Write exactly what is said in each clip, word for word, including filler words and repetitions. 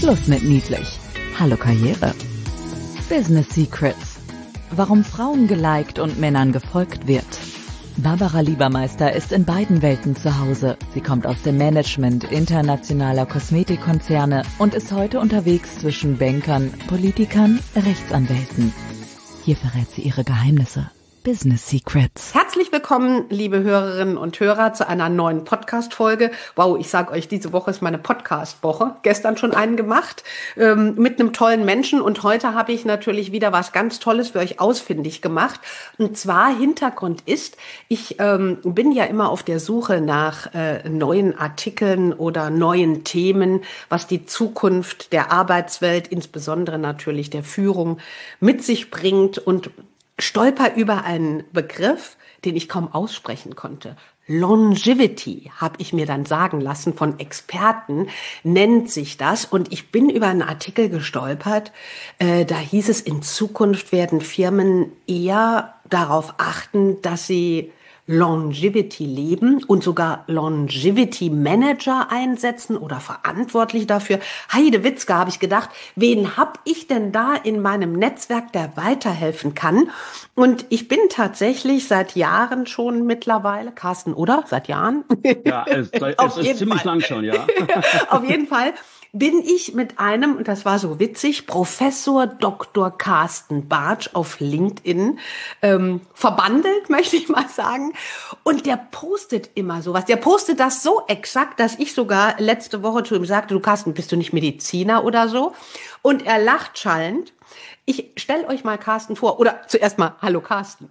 Schluss mit niedlich. Hallo Karriere. Business Secrets. Warum Frauen geliked und Männern gefolgt wird. Barbara Liebermeister ist in beiden Welten zu Hause. Sie kommt aus dem Management internationaler Kosmetikkonzerne und ist heute unterwegs zwischen Bankern, Politikern, Rechtsanwälten. Hier verrät sie ihre Geheimnisse. Business Secrets. Herzlich willkommen, liebe Hörerinnen und Hörer, zu einer neuen Podcast-Folge. Wow, ich sag euch, diese Woche ist meine Podcast-Woche. Gestern schon einen gemacht ähm, mit einem tollen Menschen und heute habe ich natürlich wieder was ganz Tolles für euch ausfindig gemacht. Und zwar Hintergrund ist, ich ähm, bin ja immer auf der Suche nach äh, neuen Artikeln oder neuen Themen, was die Zukunft der Arbeitswelt, insbesondere natürlich der Führung, mit sich bringt und stolper über einen Begriff, den ich kaum aussprechen konnte. Longevity, habe ich mir dann sagen lassen von Experten, nennt sich das. Und ich bin über einen Artikel gestolpert, äh, da hieß es, in Zukunft werden Firmen eher darauf achten, dass sie Longevity leben und sogar Longevity Manager einsetzen oder verantwortlich dafür. Heidewitzka, habe ich gedacht, wen hab ich denn da in meinem Netzwerk, der weiterhelfen kann? Und ich bin tatsächlich seit Jahren schon mittlerweile, Carsten, oder? Seit Jahren? Ja, es, es ist ziemlich Fall. lang schon, ja. Auf jeden Fall bin ich mit einem, und das war so witzig, Professor Doktor Carsten Bartsch auf LinkedIn ähm, verbandelt, möchte ich mal sagen. Und der postet immer sowas. Der postet das so exakt, dass ich sogar letzte Woche zu ihm sagte, du Carsten, bist du nicht Mediziner oder so? Und er lacht schallend. Ich stelle euch mal Carsten vor. Oder zuerst mal, hallo Carsten.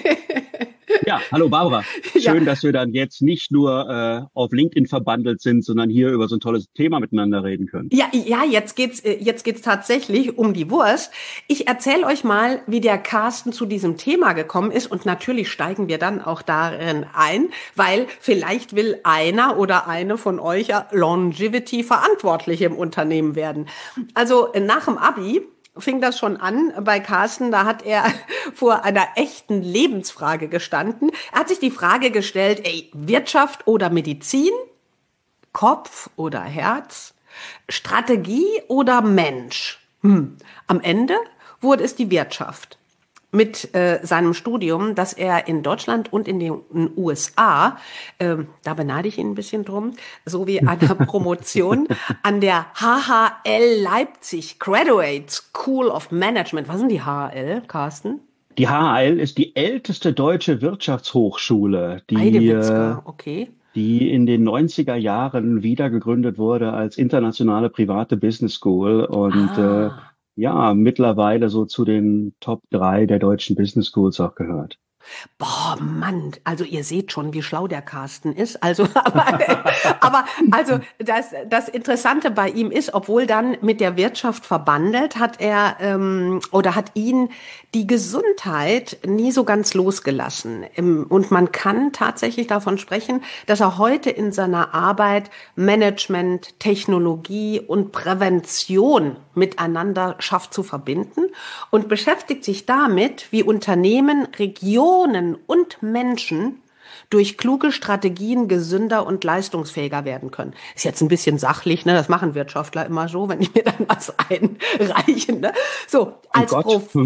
Ja, hallo Barbara. Schön, ja. dass wir dann jetzt nicht nur äh, auf LinkedIn verbandelt sind, sondern hier über so ein tolles Thema miteinander reden können. Ja, ja, jetzt geht's jetzt geht's tatsächlich um die Wurst. Ich erzähle euch mal, wie der Carsten zu diesem Thema gekommen ist und natürlich steigen wir dann auch darin ein, weil vielleicht will einer oder eine von euch ja Longevity verantwortlich im Unternehmen werden. Also nach dem Abi fing das schon an bei Carsten, da hat er vor einer echten Lebensfrage gestanden. Er hat sich die Frage gestellt, ey, Wirtschaft oder Medizin? Kopf oder Herz? Strategie oder Mensch? Hm. Am Ende wurde es die Wirtschaft. Mit äh, seinem Studium, das er in Deutschland und in den U S A, äh, da beneide ich ihn ein bisschen drum, sowie einer Promotion an der H H L Leipzig Graduate School of Management. Was sind die H H L, Carsten? Die H H L ist die älteste deutsche Wirtschaftshochschule, die, äh, okay. die in den neunziger Jahren wieder gegründet wurde als internationale private Business School und ah. äh, ja, mittlerweile so zu den Top drei der deutschen Business Schools auch gehört. Boah, Mann, also ihr seht schon, wie schlau der Carsten ist. Also, aber, aber also das, das Interessante bei ihm ist, obwohl dann mit der Wirtschaft verbandelt, hat er ähm, oder hat ihn die Gesundheit nie so ganz losgelassen. Und man kann tatsächlich davon sprechen, dass er heute in seiner Arbeit Management, Technologie und Prävention miteinander schafft zu verbinden und beschäftigt sich damit, wie Unternehmen, Regionen und Menschen durch kluge Strategien gesünder und leistungsfähiger werden können. Ist jetzt ein bisschen sachlich, ne? Das machen Wirtschaftler immer so, wenn ich mir dann was einreiche. Ne? So, als, oh Prof-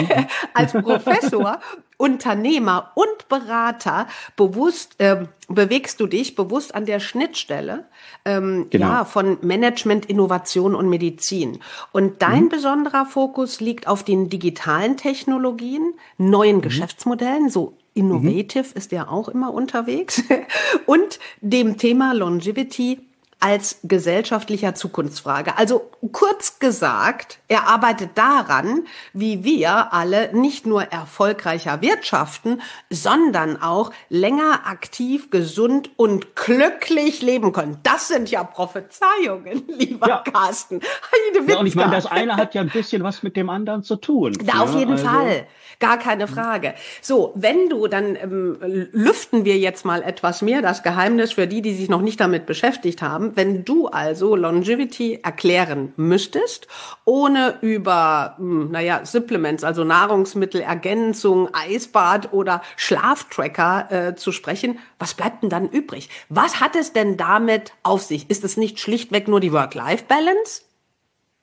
als Professor, Unternehmer und Berater bewusst ähm, bewegst du dich bewusst an der Schnittstelle ähm, genau. ja, von Management, Innovation und Medizin. Und dein mhm. besonderer Fokus liegt auf den digitalen Technologien, neuen mhm. Geschäftsmodellen, so Innovative mhm. ist ja auch immer unterwegs und dem Thema Longevity als gesellschaftlicher Zukunftsfrage. Also kurz gesagt, er arbeitet daran, wie wir alle nicht nur erfolgreicher wirtschaften, sondern auch länger aktiv, gesund und glücklich leben können. Das sind ja Prophezeiungen, lieber ja. Carsten. Ja, und ich meine, das eine hat ja ein bisschen was mit dem anderen zu tun. Da ja, auf jeden also. Fall. Gar keine Frage. So, wenn du, dann ähm, lüften wir jetzt mal etwas mehr das Geheimnis für die, die sich noch nicht damit beschäftigt haben. Wenn du also Longevity erklären müsstest, ohne über, mh, naja, Supplements, also Nahrungsmittelergänzung, Eisbad oder Schlaftracker äh, zu sprechen, was bleibt denn dann übrig? Was hat es denn damit auf sich? Ist es nicht schlichtweg nur die Work-Life-Balance?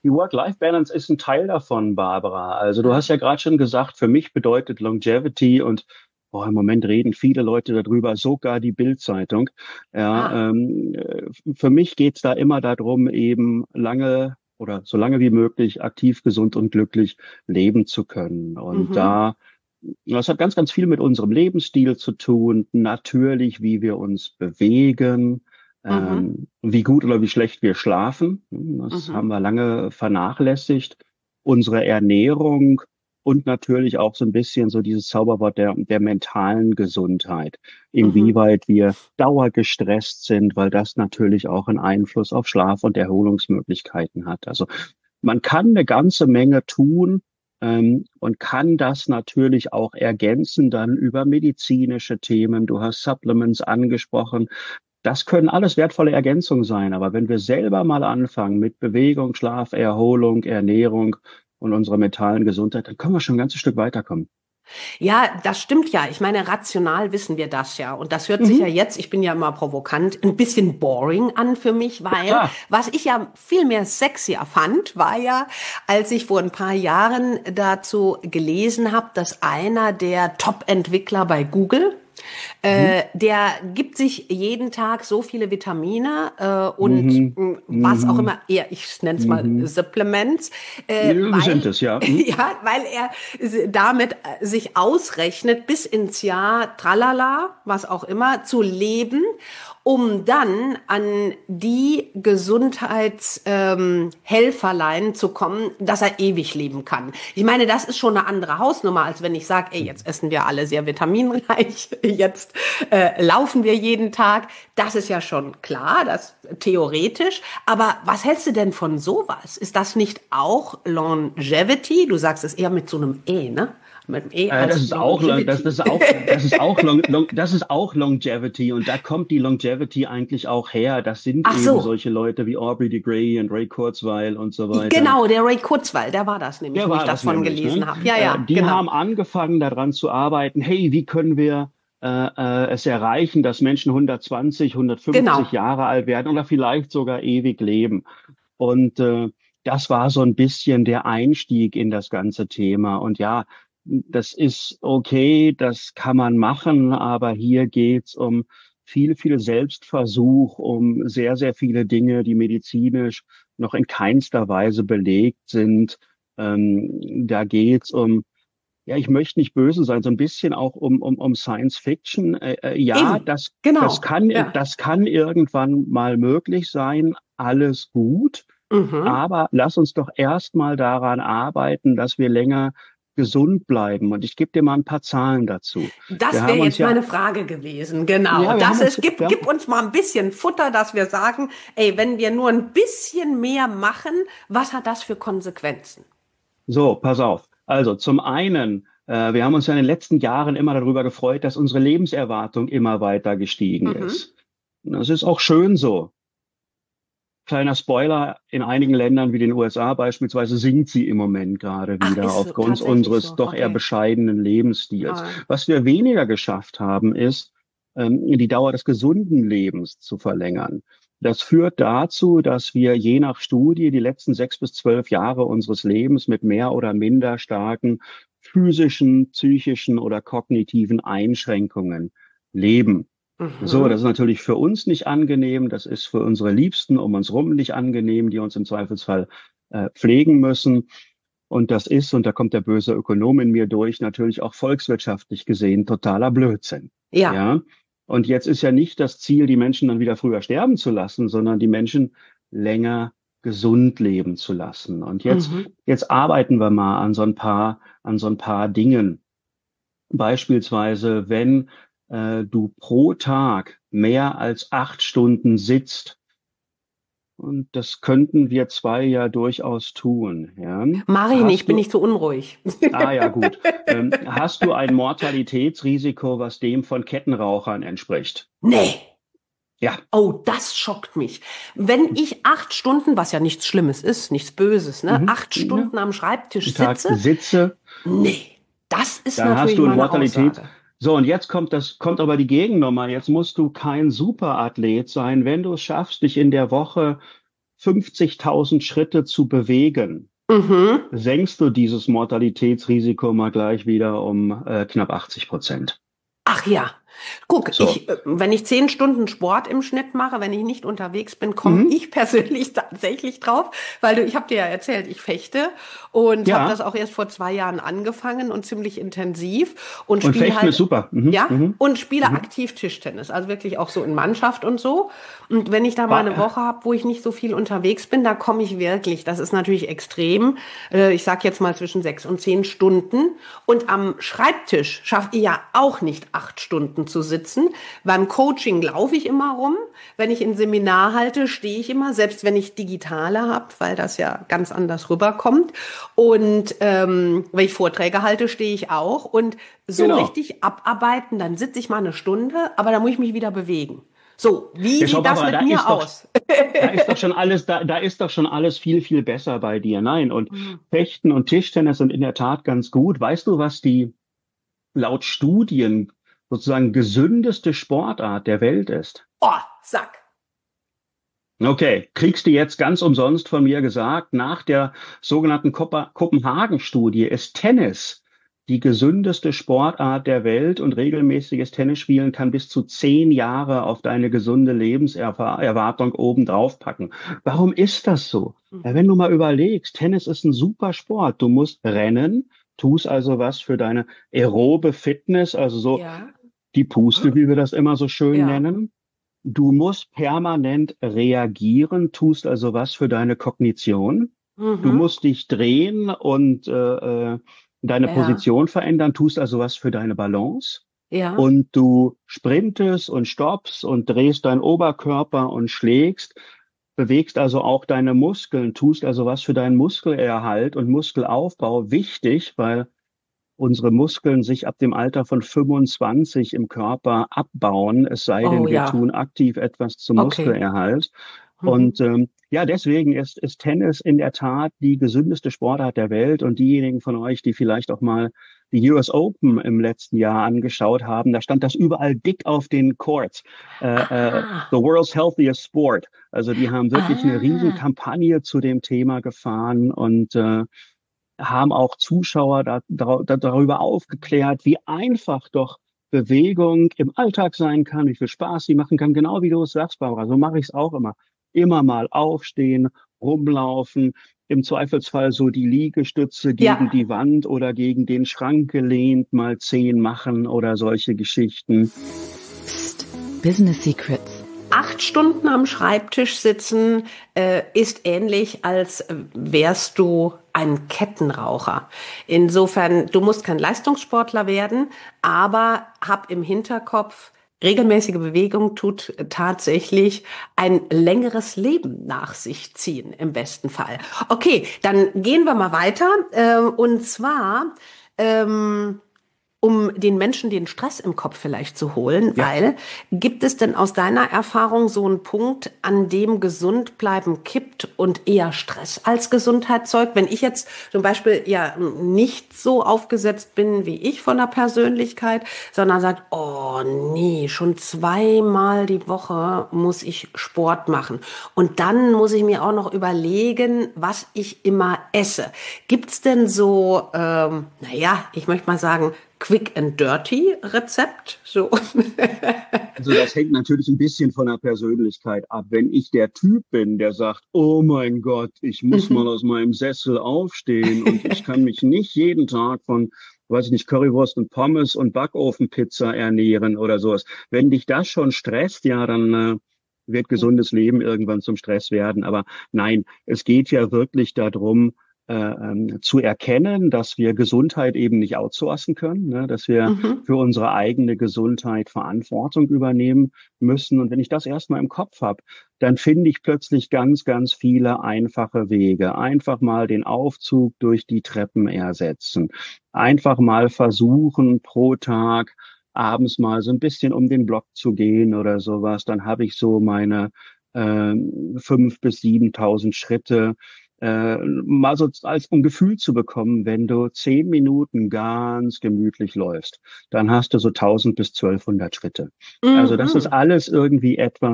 Die Work-Life-Balance ist ein Teil davon, Barbara. Also du hast ja gerade schon gesagt, für mich bedeutet Longevity und boah, im Moment reden viele Leute darüber, sogar die Bild-Zeitung. Ja, Ah, ähm, äh, für mich geht's da immer darum, eben lange oder so lange wie möglich aktiv, gesund und glücklich leben zu können. Und mhm, da, das hat ganz, ganz viel mit unserem Lebensstil zu tun. Natürlich, wie wir uns bewegen, mhm, ähm, wie gut oder wie schlecht wir schlafen. Das mhm, haben wir lange vernachlässigt. Unsere Ernährung und natürlich auch so ein bisschen so dieses Zauberwort der, der mentalen Gesundheit. mhm. Inwieweit wir dauergestresst sind, weil das natürlich auch einen Einfluss auf Schlaf- und Erholungsmöglichkeiten hat. Also man kann eine ganze Menge tun, ähm, und kann das natürlich auch ergänzen dann über medizinische Themen. Du hast Supplements angesprochen. Das können alles wertvolle Ergänzungen sein. Aber wenn wir selber mal anfangen mit Bewegung, Schlaf, Erholung, Ernährung und unserer mentalen Gesundheit, dann können wir schon ein ganzes Stück weiterkommen. Ja, das stimmt ja. Ich meine, rational wissen wir das ja. Und das hört sich ja Mhm. jetzt, ich bin ja immer provokant, ein bisschen boring an für mich, weil Klar. was ich ja viel mehr sexier fand, war ja, als ich vor ein paar Jahren dazu gelesen habe, dass einer der Top-Entwickler bei Google, Mhm. äh, der gibt sich jeden Tag so viele Vitamine äh, und Mhm. mh, was auch Mhm. immer, eher, ich nenne es mal Mhm. Supplements, äh, Ja, sind weil es, ja. Mhm. ja, weil er s- damit äh, sich ausrechnet, bis ins Jahr Tralala, was auch immer, zu leben, um dann an die Gesundheitshelferlein ähm, Helferlein zu kommen, dass er ewig leben kann. Ich meine, das ist schon eine andere Hausnummer, als wenn ich sage, ey, jetzt essen wir alle sehr vitaminreich, jetzt äh, laufen wir jeden Tag. Das ist ja schon klar, das theoretisch. Aber was hältst du denn von sowas? Ist das nicht auch Longevity? Du sagst es eher mit so einem E, ne? Mit dem E Äh, das als ist auch, long- das, Longevity. das ist auch, das ist auch, long, long, das ist auch Longevity und da kommt die Longevity eigentlich auch her. Das sind Ach eben so, solche Leute wie Aubrey de Grey und Ray Kurzweil und so weiter. genau, der Ray Kurzweil, der war das nämlich, Der wo ich war das das von nämlich, ne? gelesen habe. Ja, Äh, ja, die genau. haben angefangen daran zu arbeiten. Hey, wie können wir äh, äh, es erreichen, dass Menschen hundertzwanzig, hundertfünfzig Genau. Jahre alt werden oder vielleicht sogar ewig leben? Und äh, das war so ein bisschen der Einstieg in das ganze Thema. Und ja, das ist okay, das kann man machen, aber hier geht's um viel, viel Selbstversuch, um sehr, sehr viele Dinge, die medizinisch noch in keinster Weise belegt sind. Ähm, da geht's um, ja, ich möchte nicht böse sein, so ein bisschen auch um, um, um Science Fiction. Äh, äh, ja, Eben. das, das Genau. kann, Ja. das kann irgendwann mal möglich sein. Alles gut. Mhm. Aber lass uns doch erstmal daran arbeiten, dass wir länger gesund bleiben. Und ich gebe dir mal ein paar Zahlen dazu. Wir Das wäre haben uns jetzt ja, meine Frage gewesen. Genau. ja, wir haben Das uns, ist, gib, wir haben, gib uns mal ein bisschen Futter, dass wir sagen, ey, wenn wir nur ein bisschen mehr machen, was hat das für Konsequenzen? so, pass auf. Also zum einen, äh, wir haben uns ja in den letzten Jahren immer darüber gefreut, dass unsere Lebenserwartung immer weiter gestiegen Mhm. ist. Und das ist auch schön so. Kleiner Spoiler, in einigen Ländern wie den U S A beispielsweise sinkt sie im Moment gerade Ach, wieder ist so, aufgrund tatsächlich unseres so. doch eher Okay. bescheidenen Lebensstils. Ah. Was wir weniger geschafft haben, ist, ähm, die Dauer des gesunden Lebens zu verlängern. Das führt dazu, dass wir je nach Studie die letzten sechs bis zwölf Jahre unseres Lebens mit mehr oder minder starken physischen, psychischen oder kognitiven Einschränkungen leben. So, das Mhm. ist natürlich für uns nicht angenehm. Das ist für unsere Liebsten um uns rum nicht angenehm, die uns im Zweifelsfall äh, pflegen müssen. Und das ist, und da kommt der böse Ökonom in mir durch, natürlich auch volkswirtschaftlich gesehen totaler Blödsinn. Ja. Ja. Und jetzt ist ja nicht das Ziel, die Menschen dann wieder früher sterben zu lassen, sondern die Menschen länger gesund leben zu lassen. Und jetzt, Mhm. jetzt arbeiten wir mal an so ein paar, an so ein paar Dingen. Beispielsweise, wenn äh, du pro Tag mehr als acht Stunden sitzt, und das könnten wir zwei ja durchaus tun, ja. Mach ich nicht, Hast bin du, ich zu unruhig. ah ja, gut, ähm, hast du ein Mortalitätsrisiko, was dem von Kettenrauchern entspricht? Nee. Ja. Oh, das schockt mich. Wenn ich acht Stunden, was ja nichts Schlimmes ist, nichts Böses, ne, Mhm. acht Ja. Stunden am Schreibtisch Am Tag sitze, sitze, nee, das ist dann hast natürlich du ein mal eine Mortalität. Aussage. So, und jetzt kommt das, kommt aber die Gegennummer. Jetzt musst du kein Superathlet sein, wenn du es schaffst, dich in der Woche fünfzigtausend Schritte zu bewegen, Mhm. senkst du dieses Mortalitätsrisiko mal gleich wieder um äh, knapp achtzig Prozent. Ach ja. Guck, So. ich, äh, wenn ich zehn Stunden Sport im Schnitt mache, wenn ich nicht unterwegs bin, komme Mhm. ich persönlich tatsächlich drauf, weil du, ich habe dir ja erzählt, ich fechte und Ja. habe das auch erst vor zwei Jahren angefangen und ziemlich intensiv und Und spiele Fechten halt, ist super. Mhm. ja, Mhm. und spiele Mhm. aktiv Tischtennis, also wirklich auch so in Mannschaft und so. Und wenn ich da mal eine War, Woche habe, wo ich nicht so viel unterwegs bin, da komme ich wirklich, das ist natürlich extrem, äh, ich sag jetzt mal zwischen sechs und zehn Stunden. Und am Schreibtisch schaffe ich ja auch nicht acht Stunden zu sitzen. Beim Coaching laufe ich immer rum. Wenn ich ein Seminar halte, stehe ich immer, selbst wenn ich digitale habe, weil das ja ganz anders rüberkommt. Und ähm, wenn ich Vorträge halte, stehe ich auch. Und so genau. richtig abarbeiten, dann sitze ich mal eine Stunde, aber dann muss ich mich wieder bewegen. So, wie Ja, schau, sieht das Barbara, mit da mir ist doch, aus? da ist doch schon alles, da, da ist doch schon alles viel, viel besser bei dir. Nein, und Mhm. Fechten und Tischtennis sind in der Tat ganz gut. Weißt du, was die laut Studien sozusagen gesündeste Sportart der Welt ist? Oh, Sack. Okay, kriegst du jetzt ganz umsonst von mir gesagt, nach der sogenannten Kopa- Kopenhagen-Studie ist Tennis die gesündeste Sportart der Welt und regelmäßiges Tennisspielen kann bis zu zehn Jahre auf deine gesunde Lebenserwartung obendrauf packen. Warum ist das so? Ja, wenn du mal überlegst, Tennis ist ein super Sport. Du musst rennen, tust also was für deine aerobe Fitness, also so Ja, die Puste, wie wir das immer so schön ja. nennen. Du musst permanent reagieren, tust also was für deine Kognition. Du Mhm. musst dich drehen und äh, äh, deine Ja, Position verändern, tust also was für deine Balance. ja. Und du sprintest und stoppst und drehst deinen Oberkörper und schlägst, bewegst also auch deine Muskeln, tust also was für deinen Muskelerhalt und Muskelaufbau. Wichtig, weil unsere Muskeln sich ab dem Alter von fünfundzwanzig im Körper abbauen, es sei Oh denn, wir ja. tun aktiv etwas zum Okay. Muskelerhalt. Mhm. Und ähm, ja, deswegen ist, ist Tennis in der Tat die gesündeste Sportart der Welt. Und diejenigen von euch, die vielleicht auch mal die U S Open im letzten Jahr angeschaut haben, da stand das überall dick auf den Courts. Äh, äh, Ah, The World's Healthiest Sport. Also die haben wirklich eine riesen ah, Kampagne zu dem Thema gefahren und äh, haben auch Zuschauer da, da, darüber aufgeklärt, wie einfach doch Bewegung im Alltag sein kann, wie viel Spaß sie machen kann, genau wie du es sagst, Barbara. So mache ich es auch immer. Immer mal aufstehen, rumlaufen, im Zweifelsfall so die Liegestütze gegen ja. die Wand oder gegen den Schrank gelehnt, mal zehn machen oder solche Geschichten. Psst. Business Secrets. Acht Stunden am Schreibtisch sitzen äh, ist ähnlich, als äh, wärst du ein Kettenraucher. Insofern, du musst kein Leistungssportler werden, aber hab im Hinterkopf, regelmäßige Bewegung tut tatsächlich ein längeres Leben nach sich ziehen, im besten Fall. Okay, dann gehen wir mal weiter. Äh, und zwar ähm, um den Menschen den Stress im Kopf vielleicht zu holen, Ja. weil gibt es denn aus deiner Erfahrung so einen Punkt, an dem gesund bleiben kippt und eher Stress als Gesundheit zeugt? Wenn ich jetzt zum Beispiel ja nicht so aufgesetzt bin wie ich von der Persönlichkeit, sondern sagt, oh nee, schon zweimal die Woche muss ich Sport machen und dann muss ich mir auch noch überlegen, was ich immer esse. Gibt's denn so, ähm, naja, ich möchte mal sagen, Quick and Dirty Rezept, so. Also das hängt natürlich ein bisschen von der Persönlichkeit ab. Wenn ich der Typ bin, der sagt, oh mein Gott, ich muss mal aus meinem Sessel aufstehen und ich kann mich nicht jeden Tag von, weiß ich nicht, Currywurst und Pommes und Backofenpizza ernähren oder sowas. Wenn dich das schon stresst, ja, dann äh, wird gesundes Leben irgendwann zum Stress werden. Aber nein, es geht ja wirklich darum, äh, ähm, zu erkennen, dass wir Gesundheit eben nicht outsourcen können, ne? Dass wir Mhm. für unsere eigene Gesundheit Verantwortung übernehmen müssen. Und wenn ich das erstmal im Kopf habe, dann finde ich plötzlich ganz, ganz viele einfache Wege. Einfach mal den Aufzug durch die Treppen ersetzen. Einfach mal versuchen, pro Tag abends mal so ein bisschen um den Block zu gehen oder sowas. Dann habe ich so meine ähm, fünf bis siebentausend Schritte. Äh, mal so als um Gefühl zu bekommen, wenn du zehn Minuten ganz gemütlich läufst, dann hast du so tausend bis zwölfhundert Schritte. Also das ist Mhm. alles irgendwie etwas,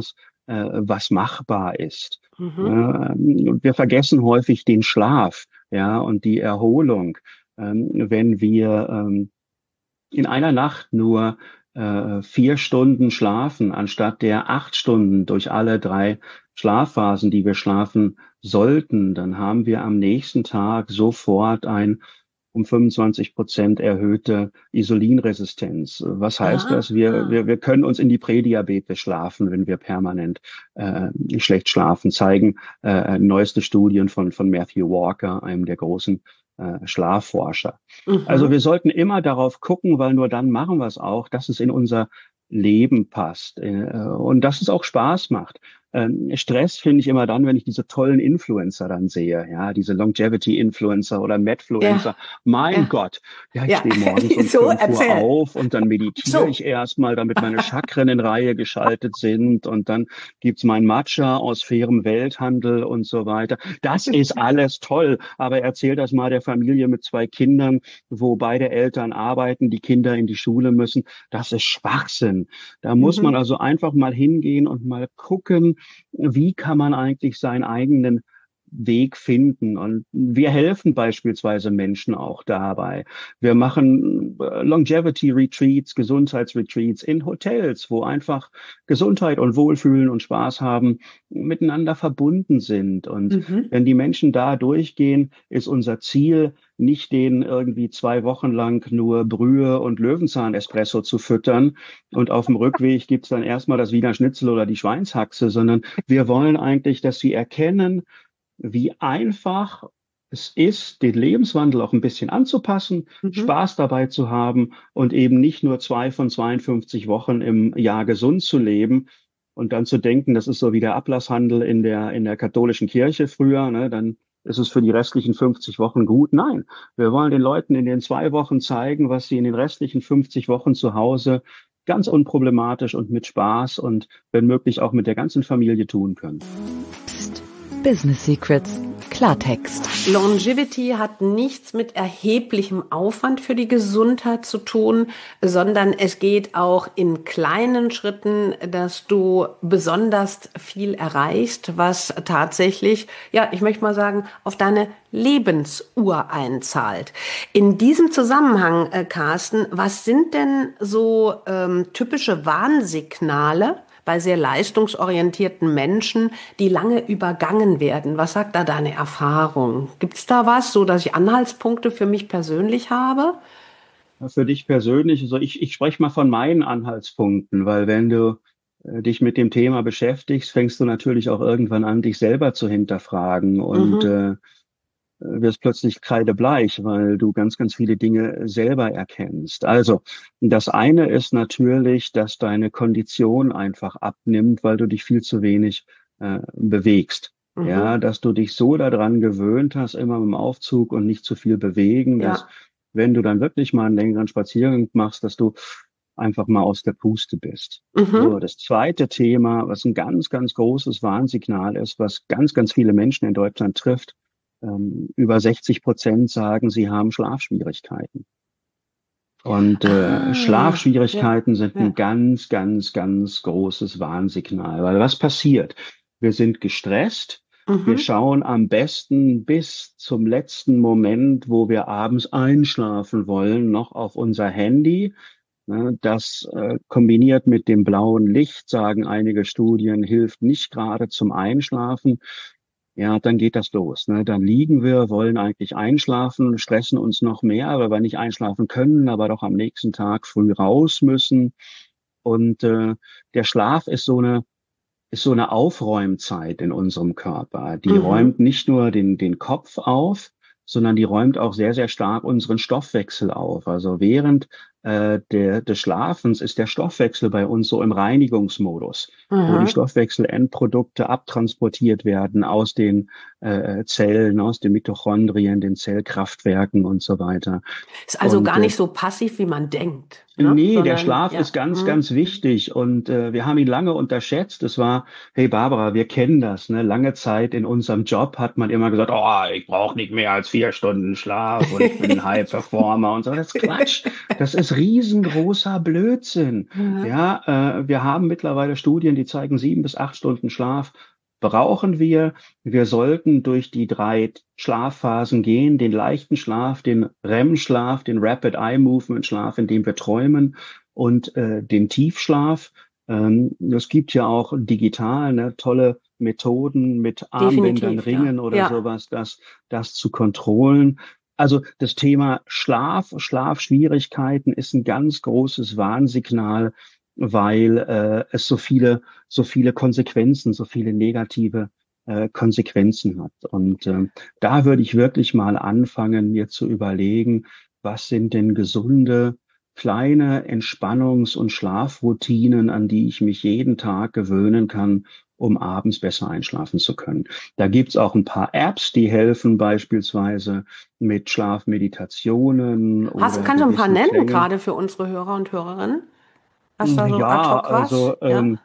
äh, was machbar ist. Mhm. Ähm, und wir vergessen häufig den Schlaf, ja, und die Erholung. Ähm, wenn wir ähm, in einer Nacht nur äh, vier Stunden schlafen, anstatt der acht Stunden durch alle drei Schlafphasen, die wir schlafen sollten, dann haben wir am nächsten Tag sofort ein um fünfundzwanzig Prozent erhöhte Insulinresistenz. Was heißt das? Wir, wir, wir können uns in die Prädiabetes schlafen, wenn wir permanent äh, schlecht schlafen, zeigen äh, neueste Studien von, von Matthew Walker, einem der großen äh, Schlafforscher. Mhm. Also wir sollten immer darauf gucken, weil nur dann machen wir es auch, dass es in unser Leben passt äh, und dass es auch Spaß macht. Ähm, Stress finde ich immer dann, wenn ich diese tollen Influencer dann sehe, ja, diese Longevity-Influencer oder Medfluencer. Ja. Mein Ja. Gott, ja, ich Ja. stehe morgens um So, fünf Uhr erzähl. auf und dann meditiere So. ich erstmal, damit meine Chakren in Reihe geschaltet sind und dann gibt's mein Matcha aus fairem Welthandel und so weiter. Das ist alles toll, aber erzähl das mal der Familie mit zwei Kindern, wo beide Eltern arbeiten, die Kinder in die Schule müssen. Das ist Schwachsinn. Da muss Mhm. man also einfach mal hingehen und mal gucken, wie kann man eigentlich seinen eigenen Weg finden. Und wir helfen beispielsweise Menschen auch dabei. Wir machen Longevity Retreats, Gesundheitsretreats in Hotels, wo einfach Gesundheit und Wohlfühlen und Spaß haben miteinander verbunden sind. Und Mhm. wenn die Menschen da durchgehen, ist unser Ziel, nicht denen irgendwie zwei Wochen lang nur Brühe und Löwenzahn-Espresso zu füttern und auf dem Rückweg gibt's dann erstmal das Wiener Schnitzel oder die Schweinshaxe, sondern wir wollen eigentlich, dass sie erkennen, wie einfach es ist, den Lebenswandel auch ein bisschen anzupassen, Mhm. Spaß dabei zu haben und eben nicht nur zwei von zweiundfünfzig Wochen im Jahr gesund zu leben und dann zu denken, das ist so wie der Ablasshandel in der, in der katholischen Kirche früher, ne, dann ist es für die restlichen fünfzig Wochen gut. Nein, wir wollen den Leuten in den zwei Wochen zeigen, was sie in den restlichen fünfzig Wochen zu Hause ganz unproblematisch und mit Spaß und wenn möglich auch mit der ganzen Familie tun können. Business Secrets. Klartext. Longevity hat nichts mit erheblichem Aufwand für die Gesundheit zu tun, sondern es geht auch in kleinen Schritten, dass du besonders viel erreichst, was tatsächlich, ja, ich möchte mal sagen, auf deine Lebensuhr einzahlt. In diesem Zusammenhang, äh, Carsten, was sind denn so ähm, typische Warnsignale bei sehr leistungsorientierten Menschen, die lange übergangen werden? Was sagt da deine Erfahrung? Gibt es da was, so dass ich Anhaltspunkte für mich persönlich habe? Für dich persönlich, also ich, ich spreche mal von meinen Anhaltspunkten, weil wenn du äh, dich mit dem Thema beschäftigst, fängst du natürlich auch irgendwann an, dich selber zu hinterfragen und Mhm. äh, wirst plötzlich kreidebleich, weil du ganz, ganz viele Dinge selber erkennst. Also das eine ist natürlich, dass deine Kondition einfach abnimmt, weil du dich viel zu wenig äh, bewegst. Mhm. Ja, dass du dich so daran gewöhnt hast, immer im Aufzug und nicht zu viel bewegen, dass Ja. wenn du dann wirklich mal einen längeren Spaziergang machst, dass du einfach mal aus der Puste bist. Mhm. So, das zweite Thema, was ein ganz, ganz großes Warnsignal ist, was ganz, ganz viele Menschen in Deutschland trifft, ähm, über sechzig Prozent sagen, sie haben Schlafschwierigkeiten. Und äh, Ah, Schlafschwierigkeiten ja, sind ja. ein ganz, ganz, ganz großes Warnsignal. Weil was passiert? Wir sind gestresst. Wir Mhm. schauen am besten bis zum letzten Moment, wo wir abends einschlafen wollen, noch auf unser Handy. Ne, Das äh, kombiniert mit dem blauen Licht, sagen einige Studien, hilft nicht gerade zum Einschlafen. Ja, dann geht das los. Ne? Dann liegen wir, wollen eigentlich einschlafen, stressen uns noch mehr, weil wir nicht einschlafen können, aber doch am nächsten Tag früh raus müssen. Und äh, der Schlaf ist so eine ist so eine Aufräumzeit in unserem Körper. Die Mhm. räumt nicht nur den den Kopf auf, sondern die räumt auch sehr, sehr stark unseren Stoffwechsel auf. Also während äh, der, des Schlafens ist der Stoffwechsel bei uns so im Reinigungsmodus, wo die Aha. Stoffwechselendprodukte abtransportiert werden aus den äh, Zellen, aus den Mitochondrien, den Zellkraftwerken und so weiter. Ist also Und gar äh, nicht so passiv, wie man denkt, ne? Nee, der Sondern, Schlaf ja. ist ganz, Mhm. ganz wichtig und äh, wir haben ihn lange unterschätzt. Es war, hey Barbara, wir kennen das, ne? Lange Zeit in unserem Job hat man immer gesagt, oh, ich brauche nicht mehr als vier Stunden Schlaf und ich bin ein High Performer und so. Das ist Quatsch. Das ist alles riesengroßer Blödsinn. Mhm. Ja, äh, wir haben mittlerweile Studien, die zeigen sieben bis acht Stunden Schlaf brauchen wir. Wir sollten durch die drei Schlafphasen gehen, den leichten Schlaf, den R E M-Schlaf, den Rapid Eye Movement Schlaf, in dem wir träumen, und äh, den Tiefschlaf. Ähm, es gibt ja auch digital ne, tolle Methoden mit Armbändern, Definitiv, Ringen ja. oder Ja. sowas, das, das zu kontrollen. Also das Thema Schlaf, Schlafschwierigkeiten ist ein ganz großes Warnsignal, weil äh, es so viele, so viele Konsequenzen, so viele negative äh, Konsequenzen hat. Und äh, da würde ich wirklich mal anfangen, mir zu überlegen, was sind denn gesunde, kleine Entspannungs- und Schlafroutinen, an die ich mich jeden Tag gewöhnen kann, um abends besser einschlafen zu können. Da gibt's auch ein paar Apps, die helfen, beispielsweise mit Schlafmeditationen Hast, oder kannst du ein paar gewissen nennen, Klängen. gerade für unsere Hörer und Hörerinnen? Hast du da so ad Ja, hoc was? also Ja. ähm,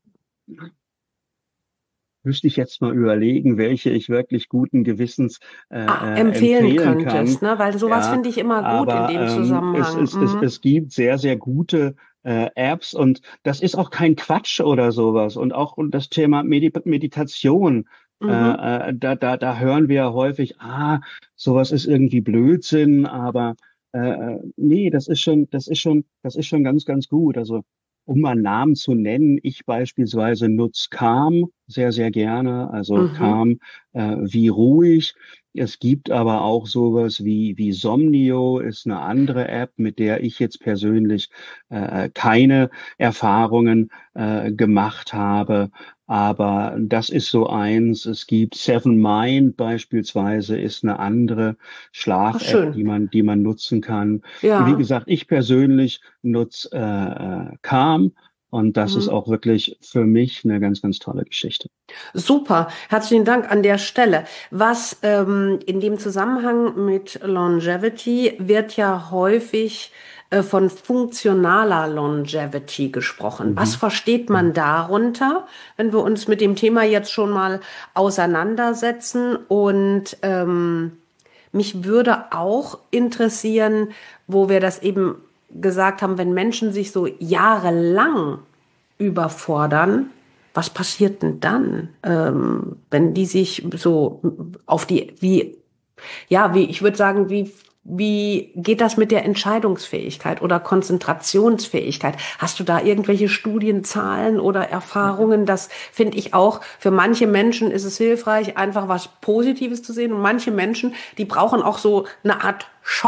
müsste ich jetzt mal überlegen, welche ich wirklich guten Gewissens äh, Ah, äh, empfehlen empfehlen kann. könntest, ne? Weil sowas Ja, finde ich immer gut in aber dem ähm, es, Zusammenhang. es, es, Mhm. es gibt sehr, sehr gute äh, Apps, und das ist auch kein Quatsch oder sowas. Und auch und das Thema Medi Meditation, äh, Mhm. äh, da, da, da hören wir häufig, ah, sowas ist irgendwie Blödsinn, aber äh, äh, nee, das ist schon, das ist schon, das ist schon ganz, ganz gut. Also um mal einen Namen zu nennen, ich beispielsweise nutze Calm sehr, sehr gerne. Also Mhm. Calm äh, wie ruhig. Es gibt aber auch sowas wie, wie Somnio, ist eine andere App, mit der ich jetzt persönlich äh, keine Erfahrungen äh, gemacht habe. Aber das ist so eins. Es gibt Seven Mind beispielsweise, ist eine andere Ach, Schlaf-App, schön. die man, die man nutzen kann. Wie Ja. gesagt, ich persönlich nutze äh, äh, Calm, und das ist Mhm. auch wirklich für mich eine ganz, ganz tolle Geschichte. Super, herzlichen Dank an der Stelle. Was ähm, in dem Zusammenhang mit Longevity wird ja häufig äh, von funktionaler Longevity gesprochen. Was Mhm. versteht man darunter, wenn wir uns mit dem Thema jetzt schon mal auseinandersetzen? Und ähm, mich würde auch interessieren, wo wir das eben gesagt haben, wenn Menschen sich so jahrelang überfordern, was passiert denn dann, ähm, wenn die sich so auf die, wie, ja, wie, ich würde sagen, wie, wie geht das mit der Entscheidungsfähigkeit oder Konzentrationsfähigkeit? Hast du da irgendwelche Studienzahlen oder Erfahrungen? Das finde ich auch. Für manche Menschen ist es hilfreich, einfach was Positives zu sehen. Und manche Menschen, die brauchen auch so eine Art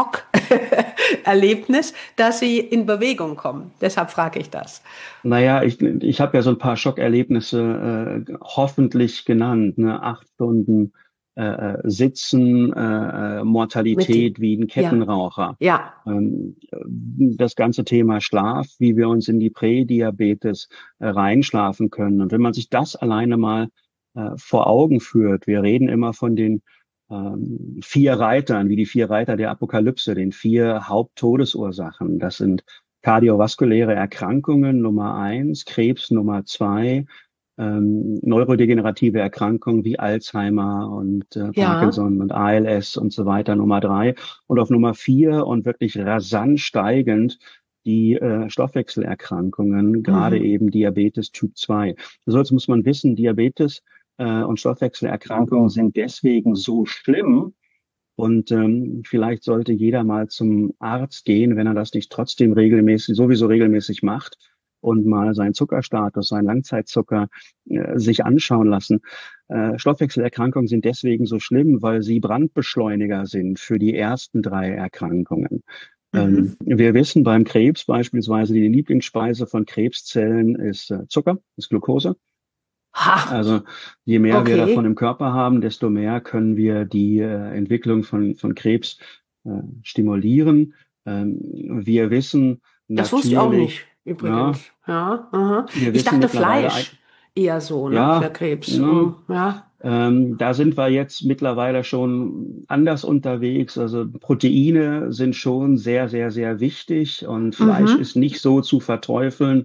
Schockerlebnis, dass sie in Bewegung kommen. Deshalb frage ich das. Naja, ich, ich habe ja so ein paar Schockerlebnisse äh, hoffentlich genannt, ne? Acht Stunden äh, äh, Sitzen, äh, äh, Mit, Mortalität wie ein ja, Kettenraucher. ja. Ähm, das ganze Thema Schlaf, wie wir uns in die Prädiabetes äh, reinschlafen können. Und wenn man sich das alleine mal äh, vor Augen führt, wir reden immer von den ähm, vier Reitern, wie die vier Reiter der Apokalypse, den vier Haupttodesursachen. Das sind kardiovaskuläre Erkrankungen Nummer eins, Krebs Nummer zwei, ähm, neurodegenerative Erkrankungen wie Alzheimer und äh, Ja. Parkinson und A L S und so weiter Nummer drei. Und auf Nummer vier und wirklich rasant steigend die äh, Stoffwechselerkrankungen, gerade Mhm. eben Diabetes Typ zwei. So, jetzt muss man wissen, Diabetes äh, und Stoffwechselerkrankungen sind deswegen so schlimm, und ähm, vielleicht sollte jeder mal zum Arzt gehen, wenn er das nicht trotzdem regelmäßig, sowieso regelmäßig macht, und mal seinen Zuckerstatus, seinen Langzeitzucker äh, sich anschauen lassen. Äh, Stoffwechselerkrankungen sind deswegen so schlimm, weil sie Brandbeschleuniger sind für die ersten drei Erkrankungen. Mhm. Ähm, wir wissen beim Krebs beispielsweise, die Lieblingsspeise von Krebszellen ist äh, Zucker, ist Glucose. Ha, Also je mehr wir davon okay. im Körper haben, desto mehr können wir die äh, Entwicklung von, von Krebs äh, stimulieren. Ähm, wir wissen Das wusste ich auch nicht, natürlich, übrigens. ja, Ja, aha. wir Ich wissen dachte mittlerweile, Fleisch eher so, ne, für ja, Krebs. ne, Mm, ja. ähm, da sind wir jetzt mittlerweile schon anders unterwegs. Also Proteine sind schon sehr, sehr, sehr wichtig, und Fleisch Mhm. ist nicht so zu verteufeln.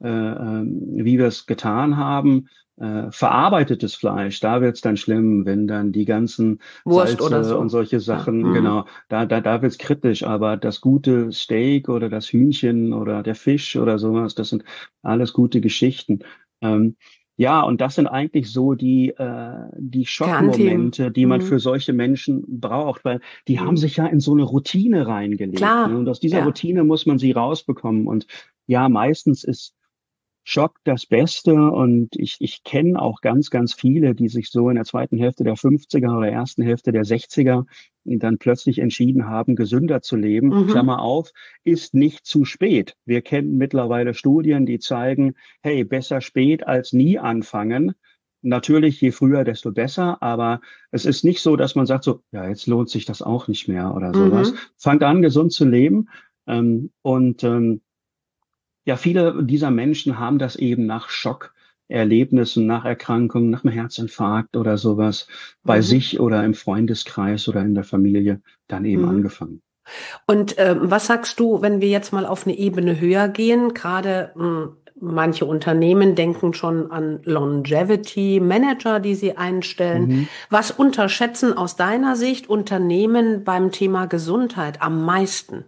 äh, ähm, wie wir es getan haben. Äh, verarbeitetes Fleisch, da wird's dann schlimm, wenn dann die ganzen Wurst oder Salze und so. solche Ja. Sachen, Mhm. genau, da, da, da wird's kritisch. Aber das gute Steak oder das Hühnchen oder der Fisch oder sowas, das sind alles gute Geschichten. Ähm, ja, und das sind eigentlich so die, äh, die Kernthemen. Schockmomente, die man Mhm. für solche Menschen braucht, weil die haben Mhm. sich ja in so eine Routine reingelegt, ne? Klar, Und aus dieser ja. Routine muss man sie rausbekommen. Und ja, meistens ist Schock das Beste, und ich, ich kenne auch ganz, ganz viele, die sich so in der zweiten Hälfte der fünfziger oder ersten Hälfte der sechziger dann plötzlich entschieden haben, gesünder zu leben. Mhm. Klammer auf, ist nicht zu spät. Wir kennen mittlerweile Studien, die zeigen, hey, besser spät als nie anfangen. Natürlich, je früher, desto besser, aber es ist nicht so, dass man sagt so, ja, jetzt lohnt sich das auch nicht mehr oder sowas. Mhm. Fangt an, gesund zu leben, ähm, und ähm, ja, viele dieser Menschen haben das eben nach Schockerlebnissen, nach Erkrankungen, nach einem Herzinfarkt oder sowas bei Mhm. sich oder im Freundeskreis oder in der Familie dann eben Mhm. angefangen. Und ähm, was sagst du, wenn wir jetzt mal auf eine Ebene höher gehen? Gerade mh, manche Unternehmen denken schon an Longevity Manager, die sie einstellen. Mhm. Was unterschätzen aus deiner Sicht Unternehmen beim Thema Gesundheit am meisten?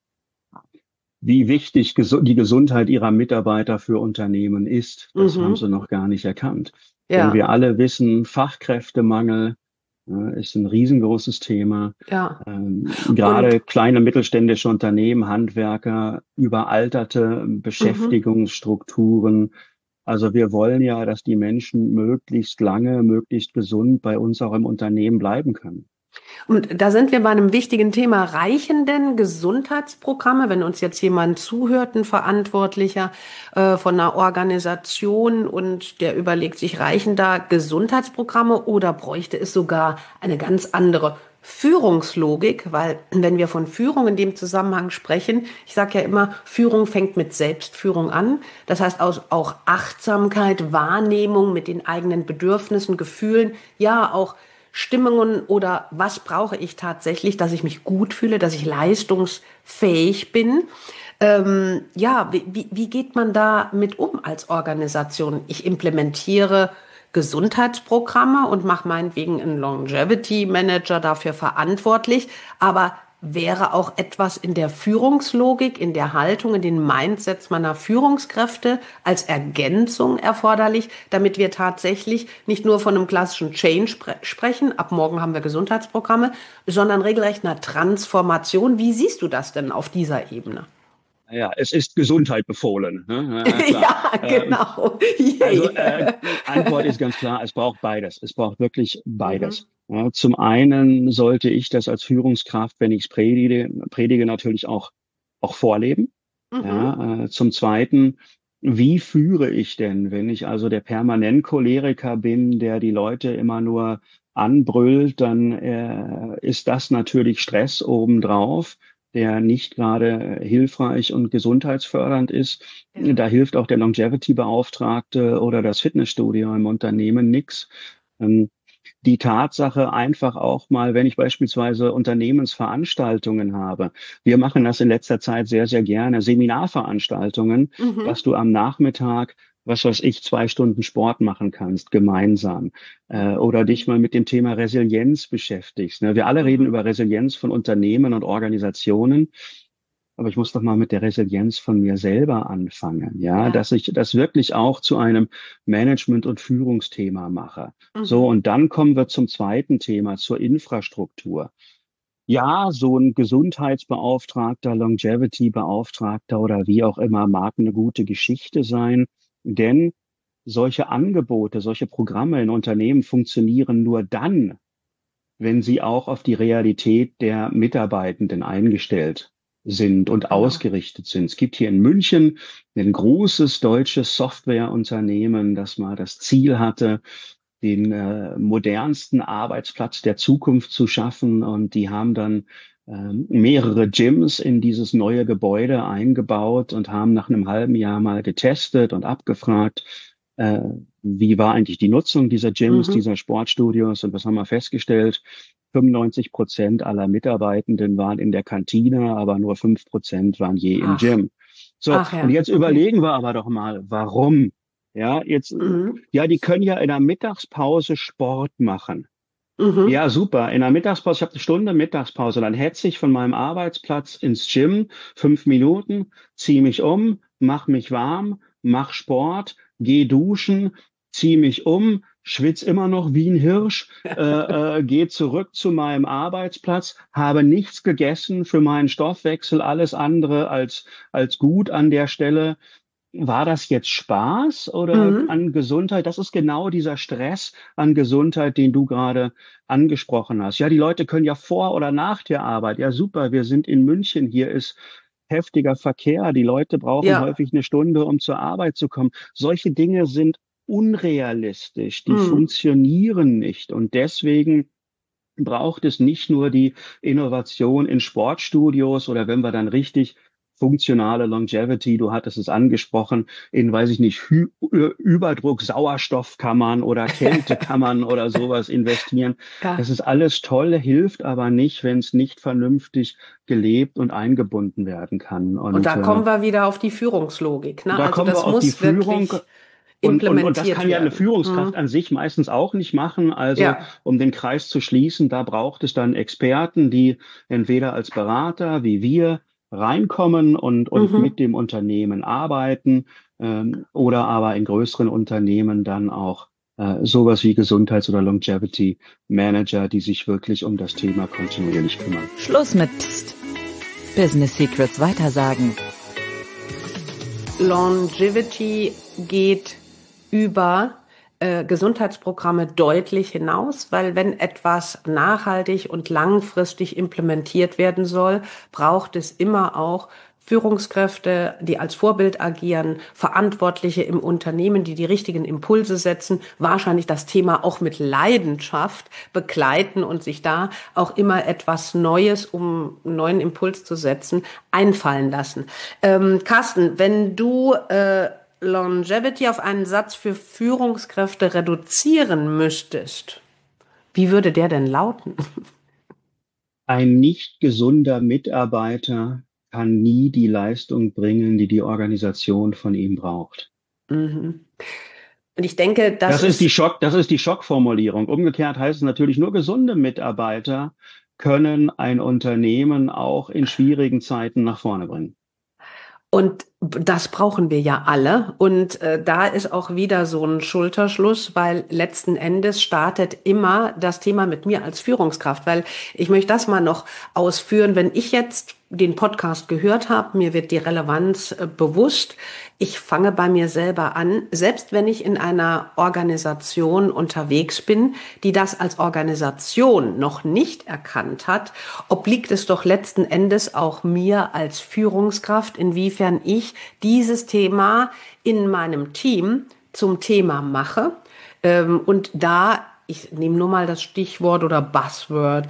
Wie wichtig gesu- die Gesundheit ihrer Mitarbeiter für Unternehmen ist, das haben Mhm. sie noch gar nicht erkannt. Denn Ja, wir alle wissen, Fachkräftemangel äh, ist ein riesengroßes Thema. ja. Ähm, Und gerade kleine mittelständische Unternehmen, Handwerker, überalterte mhm. Beschäftigungsstrukturen. Also wir wollen ja, dass die Menschen möglichst lange, möglichst gesund bei uns auch im Unternehmen bleiben können. Und da sind wir bei einem wichtigen Thema. Reichen denn Gesundheitsprogramme, wenn uns jetzt jemand zuhört, ein Verantwortlicher äh, von einer Organisation, und der überlegt sich, reichen da Gesundheitsprogramme oder bräuchte es sogar eine ganz andere Führungslogik? Weil wenn wir von Führung in dem Zusammenhang sprechen, ich sage ja immer, Führung fängt mit Selbstführung an. Das heißt auch Achtsamkeit, Wahrnehmung mit den eigenen Bedürfnissen, Gefühlen, ja auch Stimmungen, oder was brauche ich tatsächlich, dass ich mich gut fühle, dass ich leistungsfähig bin. Ähm, ja, wie, wie geht man da mit um als Organisation? Ich implementiere Gesundheitsprogramme und mache meinetwegen einen Longevity Manager dafür verantwortlich, aber wäre auch etwas in der Führungslogik, in der Haltung, in den Mindsets meiner Führungskräfte als Ergänzung erforderlich, damit wir tatsächlich nicht nur von einem klassischen Change spre sprechen, ab morgen haben wir Gesundheitsprogramme, sondern regelrecht einer Transformation. Wie siehst du das denn auf dieser Ebene? Ja, es ist Gesundheit befohlen. Ne? Ja, klar. Ja, Ähm, genau. Also Yay. äh, Antwort ist ganz klar, es braucht beides. Es braucht wirklich Mhm. beides. Ja, zum einen sollte ich das als Führungskraft, wenn ich es predige, predige, natürlich auch, auch vorleben. Mhm. Ja, äh, zum zweiten, wie führe ich denn, wenn ich also der permanent Choleriker bin, der die Leute immer nur anbrüllt, dann äh, ist das natürlich Stress obendrauf, der nicht gerade hilfreich und gesundheitsfördernd ist. Ja. Da hilft auch der Longevity-Beauftragte oder das Fitnessstudio im Unternehmen nix. Ähm, Die Tatsache einfach auch mal, wenn ich beispielsweise Unternehmensveranstaltungen habe. Wir machen das in letzter Zeit sehr, sehr gerne. Seminarveranstaltungen, dass Mhm. du am Nachmittag, was weiß ich, zwei Stunden Sport machen kannst, gemeinsam. Äh, oder dich mal mit dem Thema Resilienz beschäftigst. Ne? Wir alle reden Mhm. über Resilienz von Unternehmen und Organisationen. Aber ich muss doch mal mit der Resilienz von mir selber anfangen, ja, Ja. dass ich das wirklich auch zu einem Management- und Führungsthema mache. So, Mhm. und dann kommen wir zum zweiten Thema, zur Infrastruktur. Ja, so ein Gesundheitsbeauftragter, Longevity-Beauftragter oder wie auch immer mag eine gute Geschichte sein, denn solche Angebote, solche Programme in Unternehmen funktionieren nur dann, wenn sie auch auf die Realität der Mitarbeitenden eingestellt sind und Genau. ausgerichtet sind. Es gibt hier in München ein großes deutsches Softwareunternehmen, das mal das Ziel hatte, den äh, modernsten Arbeitsplatz der Zukunft zu schaffen. Und die haben dann ähm, mehrere Gyms in dieses neue Gebäude eingebaut und haben nach einem halben Jahr mal getestet und abgefragt, äh, wie war eigentlich die Nutzung dieser Gyms, Mhm. dieser Sportstudios. Und was haben wir festgestellt? fünfundneunzig Prozent aller Mitarbeitenden waren in der Kantine, aber nur fünf Prozent waren je im Ach, Gym. So, Ach und ja, jetzt okay. überlegen wir aber doch mal, warum? Ja, jetzt, Mhm. ja, die können ja in der Mittagspause Sport machen. Mhm. Ja, super. In der Mittagspause, ich habe eine Stunde Mittagspause, dann hetze ich von meinem Arbeitsplatz ins Gym, fünf Minuten, ziehe mich um, mach mich warm, mach Sport, geh duschen, ziehe mich um, schwitz immer noch wie ein Hirsch, äh, äh, gehe zurück zu meinem Arbeitsplatz, habe nichts gegessen für meinen Stoffwechsel, alles andere als, als gut an der Stelle. War das jetzt Spaß oder Mhm. an Gesundheit? Das ist genau dieser Stress an Gesundheit, den du gerade angesprochen hast. Ja, die Leute können ja vor oder nach der Arbeit. Ja, super, wir sind in München. Hier ist heftiger Verkehr. Die Leute brauchen Ja. häufig eine Stunde, um zur Arbeit zu kommen. Solche Dinge sind unrealistisch. Die Mhm. funktionieren nicht. Und deswegen braucht es nicht nur die Innovation in Sportstudios oder wenn wir dann richtig funktionale Longevity, du hattest es angesprochen, in, weiß ich nicht, Hy Überdruck, Sauerstoffkammern oder Kältekammern oder sowas investieren. Das Ja. ist alles toll, hilft aber nicht, wenn es nicht vernünftig gelebt und eingebunden werden kann. Und Und da äh, kommen wir wieder auf die Führungslogik, ne? da Also kommen wir das auf die muss Führung. wirklich Und, und, und das implementiert kann ja eine werden. Führungskraft Mhm. an sich meistens auch nicht machen. Also, Ja. um den Kreis zu schließen, da braucht es dann Experten, die entweder als Berater wie wir reinkommen und, und mit Mhm. dem Unternehmen arbeiten, ähm, oder aber in größeren Unternehmen dann auch äh, sowas wie Gesundheits- oder Longevity Manager, die sich wirklich um das Thema kontinuierlich kümmern. Schluss mit Psst. Business Secrets weitersagen. Longevity geht über äh, Gesundheitsprogramme deutlich hinaus, weil wenn etwas nachhaltig und langfristig implementiert werden soll, braucht es immer auch Führungskräfte, die als Vorbild agieren, Verantwortliche im Unternehmen, die die richtigen Impulse setzen, wahrscheinlich das Thema auch mit Leidenschaft begleiten und sich da auch immer etwas Neues, um einen neuen Impuls zu setzen, einfallen lassen. Ähm, Carsten, wenn du äh, Longevity auf einen Satz für Führungskräfte reduzieren müsstest, wie würde der denn lauten? Ein nicht gesunder Mitarbeiter kann nie die Leistung bringen, die die Organisation von ihm braucht. Mhm. Und ich denke, das Das ist die ist, Schock, das ist die Schockformulierung. Umgekehrt heißt es natürlich, nur gesunde Mitarbeiter können ein Unternehmen auch in schwierigen Zeiten nach vorne bringen. und das brauchen wir ja alle. Und äh, da ist auch wieder so ein Schulterschluss, weil letzten Endes startet immer das Thema mit mir als Führungskraft. Weil ich möchte das mal noch ausführen, wenn ich jetzt den Podcast gehört habe, mir wird die Relevanz äh, bewusst. Ich fange bei mir selber an, selbst wenn ich in einer Organisation unterwegs bin, die das als Organisation noch nicht erkannt hat, obliegt es doch letzten Endes auch mir als Führungskraft, inwiefern ich dieses Thema in meinem Team zum Thema mache. Ähm, und da, ich nehme nur mal das Stichwort oder Buzzword,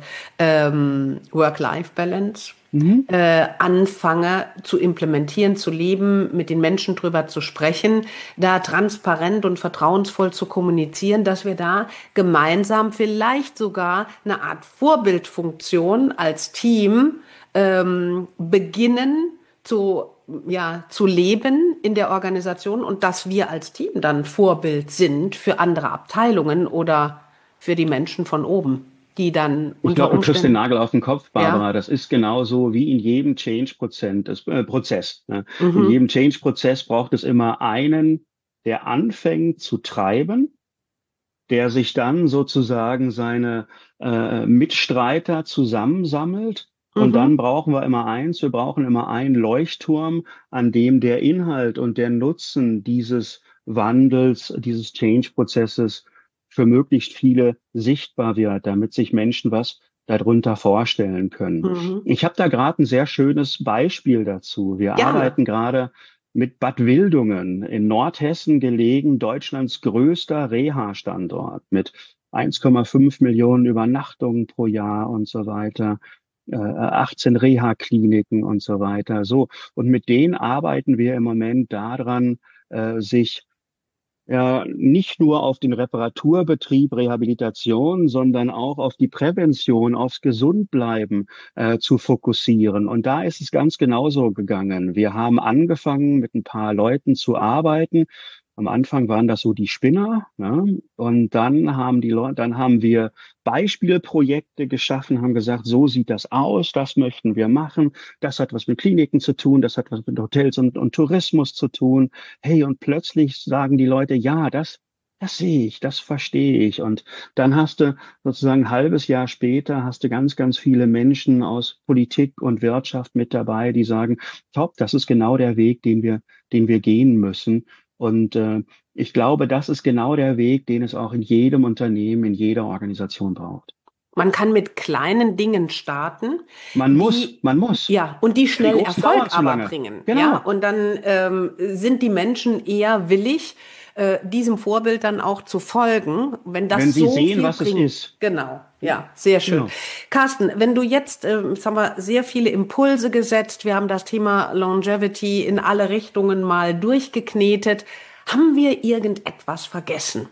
ähm, Work-Life-Balance, Mhm. äh, anfange zu implementieren, zu leben, mit den Menschen drüber zu sprechen, da transparent und vertrauensvoll zu kommunizieren, dass wir da gemeinsam vielleicht sogar eine Art Vorbildfunktion als Team ähm, beginnen zu ja, zu leben in der Organisation und dass wir als Team dann Vorbild sind für andere Abteilungen oder für die Menschen von oben, die dann Ich unter glaube, du triffst den Umständen, Nagel auf den Kopf, ja, Barbara. Das ist genauso wie in jedem Change-Prozess. Äh, Prozess, ne? In mhm, jedem Change-Prozess braucht es immer einen, der anfängt zu treiben, der sich dann sozusagen seine äh, Mitstreiter zusammensammelt. Und dann mhm, brauchen wir immer eins, wir brauchen immer einen Leuchtturm, an dem der Inhalt und der Nutzen dieses Wandels, dieses Change-Prozesses für möglichst viele sichtbar wird, damit sich Menschen was darunter vorstellen können. mhm. Ich habe da gerade ein sehr schönes Beispiel dazu. Wir Gerne. arbeiten gerade mit Bad Wildungen in Nordhessen gelegen, Deutschlands größter Reha-Standort mit eins Komma fünf Millionen Übernachtungen pro Jahr und so weiter, äh, achtzehn Reha-Kliniken und so weiter. So. Und mit denen arbeiten wir im Moment daran, äh, sich ja nicht nur auf den Reparaturbetrieb, Rehabilitation, sondern auch auf die Prävention, aufs Gesundbleiben äh, zu fokussieren. Und da ist es ganz genauso gegangen. Wir haben angefangen, mit ein paar Leuten zu arbeiten. Am Anfang waren das so die Spinner, ne? Und dann haben die Leute, dann haben wir Beispielprojekte geschaffen, haben gesagt, so sieht das aus, das möchten wir machen, das hat was mit Kliniken zu tun, das hat was mit Hotels und, und Tourismus zu tun. Hey, und plötzlich sagen die Leute, ja, das, das sehe ich, das verstehe ich. Und dann hast du sozusagen ein halbes Jahr später, hast du ganz, ganz viele Menschen aus Politik und Wirtschaft mit dabei, die sagen, top, das ist genau der Weg, den wir, den wir gehen müssen. Und äh, ich glaube, das ist genau der Weg, den es auch in jedem Unternehmen, in jeder Organisation braucht. Man kann mit kleinen Dingen starten. Man die, muss, man muss. Ja, und die schnell Die Erfolg aber bringen. Genau. Ja, und dann ähm, sind die Menschen eher willig, äh, diesem Vorbild dann auch zu folgen, wenn das wenn sie so sehen, viel was bringt. es ist. Genau, ja, sehr schön. Genau. Carsten, wenn du jetzt, äh, jetzt haben wir sehr viele Impulse gesetzt, wir haben das Thema Longevity in alle Richtungen mal durchgeknetet. Haben wir irgendetwas vergessen?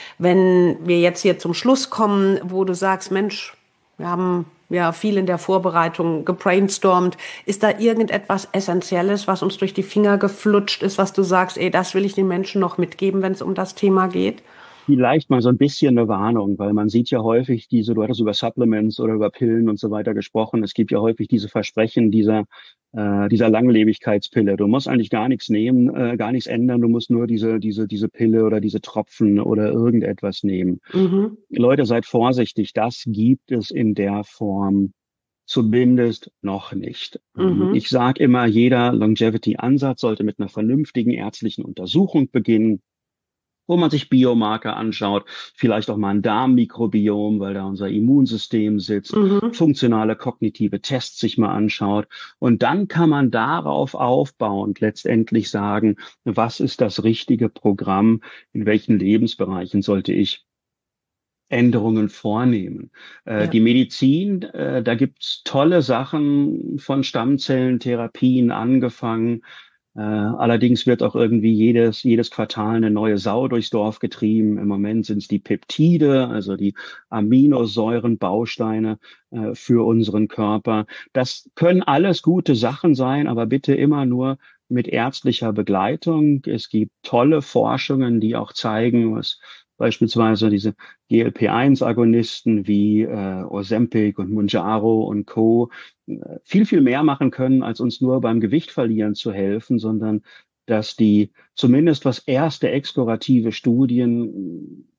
Wenn wir jetzt hier zum Schluss kommen, wo du sagst, Mensch, wir haben ja viel in der Vorbereitung gebrainstormt, ist da irgendetwas Essentielles, was uns durch die Finger geflutscht ist, was du sagst, ey, das will ich den Menschen noch mitgeben, wenn es um das Thema geht? Vielleicht mal so ein bisschen eine Warnung, weil man sieht ja häufig diese, du hattest über Supplements oder über Pillen und so weiter gesprochen. Es gibt ja häufig diese Versprechen dieser, äh, dieser Langlebigkeitspille. Du musst eigentlich gar nichts nehmen, äh, gar nichts ändern. Du musst nur diese, diese, diese Pille oder diese Tropfen oder irgendetwas nehmen. Mhm. Leute, seid vorsichtig. Das gibt es in der Form zumindest noch nicht. Mhm. Ich sage immer, jeder Longevity-Ansatz sollte mit einer vernünftigen ärztlichen Untersuchung beginnen, wo man sich Biomarker anschaut, vielleicht auch mal ein Darmmikrobiom, weil da unser Immunsystem sitzt, mhm. funktionale kognitive Tests sich mal anschaut. Und dann kann man darauf aufbauend letztendlich sagen, was ist das richtige Programm, in welchen Lebensbereichen sollte ich Änderungen vornehmen. Äh, ja. Die Medizin, äh, da gibt's tolle Sachen von Stammzellentherapien angefangen. Äh, allerdings wird auch irgendwie jedes, jedes Quartal eine neue Sau durchs Dorf getrieben. Im Moment sind es die Peptide, also die Aminosäurenbausteine äh, für unseren Körper. Das können alles gute Sachen sein, aber bitte immer nur mit ärztlicher Begleitung. Es gibt tolle Forschungen, die auch zeigen, was beispielsweise diese G L P eins Agonisten wie äh, Ozempic und Mounjaro und Co. viel, viel mehr machen können, als uns nur beim Gewicht verlieren zu helfen, sondern dass die zumindest was erste explorative Studien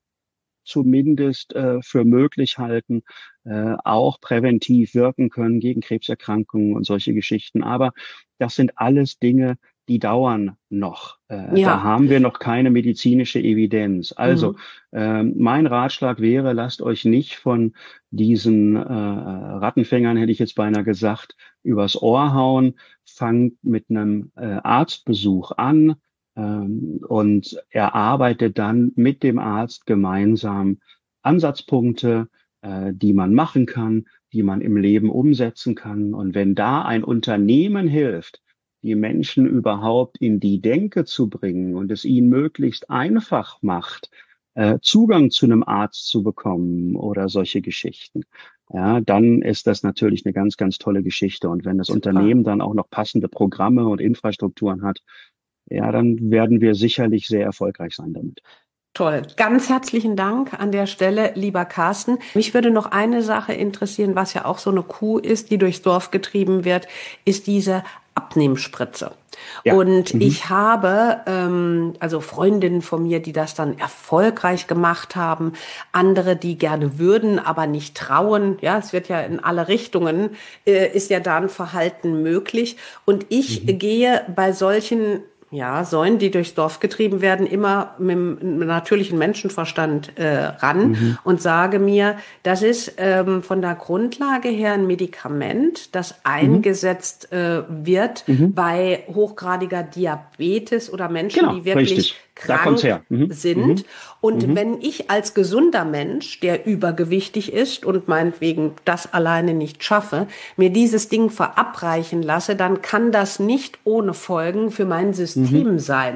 zumindest äh, für möglich halten, äh, auch präventiv wirken können gegen Krebserkrankungen und solche Geschichten. Aber das sind alles Dinge, die dauern noch. Äh, ja. Da haben wir noch keine medizinische Evidenz. Also mhm. äh, mein Ratschlag wäre, lasst euch nicht von diesen äh, Rattenfängern, hätte ich jetzt beinahe gesagt, übers Ohr hauen. Fangt mit einem äh, Arztbesuch an ähm, und erarbeitet dann mit dem Arzt gemeinsam Ansatzpunkte, äh, die man machen kann, die man im Leben umsetzen kann. Und wenn da ein Unternehmen hilft, die Menschen überhaupt in die Denke zu bringen und es ihnen möglichst einfach macht, äh, Zugang zu einem Arzt zu bekommen oder solche Geschichten, ja, dann ist das natürlich eine ganz, ganz tolle Geschichte. Und wenn das Super. Unternehmen dann auch noch passende Programme und Infrastrukturen hat, ja, dann werden wir sicherlich sehr erfolgreich sein damit. Toll. Ganz herzlichen Dank an der Stelle, lieber Carsten. Mich würde noch eine Sache interessieren, was ja auch so eine Kuh ist, die durchs Dorf getrieben wird, ist diese Abnehmspritze. Ja. Und mhm. ich habe ähm, also Freundinnen von mir, die das dann erfolgreich gemacht haben, andere, die gerne würden, aber nicht trauen. Ja, es wird ja in alle Richtungen, äh, ist ja da ein Verhalten möglich. Und ich mhm. gehe bei solchen ja, Säulen, die durchs Dorf getrieben werden, immer mit dem natürlichen Menschenverstand äh, ran mhm. und sage mir, das ist ähm, von der Grundlage her ein Medikament, das eingesetzt äh, wird mhm. bei hochgradiger Diabetes oder Menschen, genau, die wirklich richtig. krank mhm. sind. Mhm. Und mhm. wenn ich als gesunder Mensch, der übergewichtig ist und meinetwegen das alleine nicht schaffe, mir dieses Ding verabreichen lasse, dann kann das nicht ohne Folgen für mein System mhm. sein.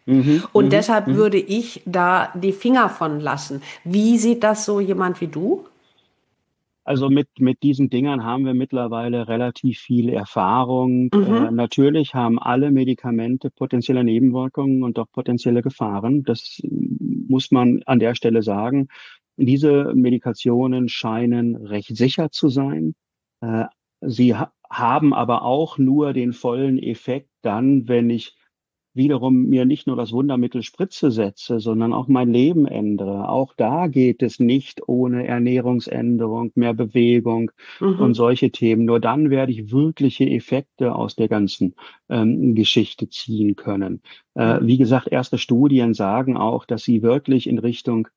Mhm, und deshalb mhm. würde ich da die Finger von lassen. Wie sieht das so jemand wie du? Also mit, mit diesen Dingern haben wir mittlerweile relativ viel Erfahrung. Mhm. Äh, natürlich haben alle Medikamente potenzielle Nebenwirkungen und auch potenzielle Gefahren. Das muss man an der Stelle sagen. Diese Medikationen scheinen recht sicher zu sein. Äh, sie ha- haben aber auch nur den vollen Effekt dann, wenn ich wiederum mir nicht nur das Wundermittel Spritze setze, sondern auch mein Leben ändere. Auch da geht es nicht ohne Ernährungsänderung, mehr Bewegung mhm. und solche Themen. Nur dann werde ich wirkliche Effekte aus der ganzen ähm, Geschichte ziehen können. Äh, wie gesagt, erste Studien sagen auch, dass sie wirklich in Richtung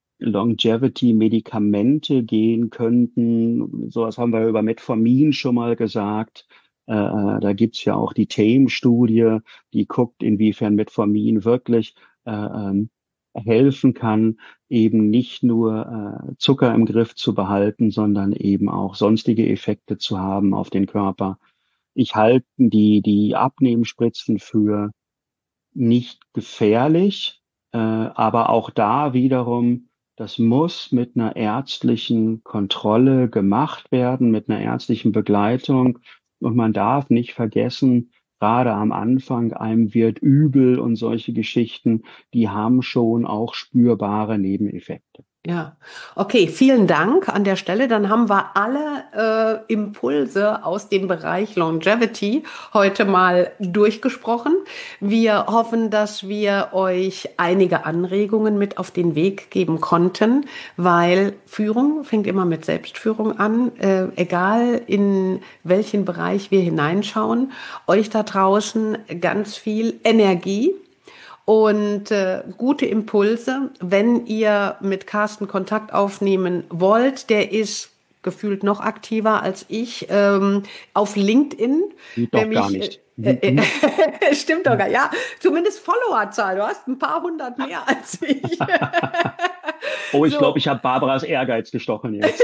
Longevity-Medikamente gehen könnten. Sowas haben wir über Metformin schon mal gesagt. Äh, da gibt's ja auch die Tame-Studie, die guckt, inwiefern Metformin wirklich äh, ähm, helfen kann, eben nicht nur äh, Zucker im Griff zu behalten, sondern eben auch sonstige Effekte zu haben auf den Körper. Ich halte die, die Abnehmspritzen für nicht gefährlich, äh, aber auch da wiederum, das muss mit einer ärztlichen Kontrolle gemacht werden, mit einer ärztlichen Begleitung. Und man darf nicht vergessen, gerade am Anfang, einem wird übel und solche Geschichten, die haben schon auch spürbare Nebeneffekte. Ja, okay, vielen Dank an der Stelle. Dann haben wir alle äh, Impulse aus dem Bereich Longevity heute mal durchgesprochen. Wir hoffen, dass wir euch einige Anregungen mit auf den Weg geben konnten, weil Führung fängt immer mit Selbstführung an, äh, egal in welchen Bereich wir hineinschauen. Euch da draußen ganz viel Energie und äh, gute Impulse. Wenn ihr mit Carsten Kontakt aufnehmen wollt, der ist gefühlt noch aktiver als ich ähm, auf LinkedIn. Sieht doch nämlich, gar nicht. Äh, äh, stimmt doch gar, ja. Zumindest Followerzahl. Du hast ein paar hundert mehr als ich. Oh, ich so. glaube, ich habe Barbaras Ehrgeiz gestochen jetzt.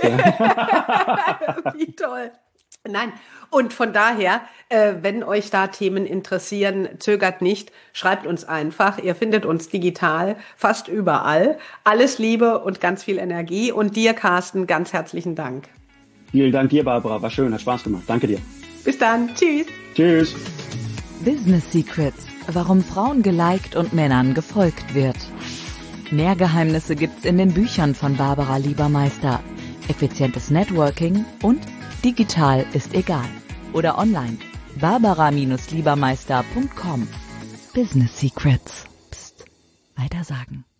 Wie toll. Nein, und von daher, äh, wenn euch da Themen interessieren, zögert nicht, schreibt uns einfach. Ihr findet uns digital fast überall. Alles Liebe und ganz viel Energie. Und dir, Carsten, ganz herzlichen Dank. Vielen Dank dir, Barbara. War schön, hat Spaß gemacht. Danke dir. Bis dann. Tschüss. Tschüss. Business Secrets. Warum Frauen geliked und Männern gefolgt wird. Mehr Geheimnisse gibt's in den Büchern von Barbara Liebermeister. Effizientes Networking und digital ist egal. Oder online. barbara Liebermeister punkt com. Business Secrets. Psst. Weitersagen.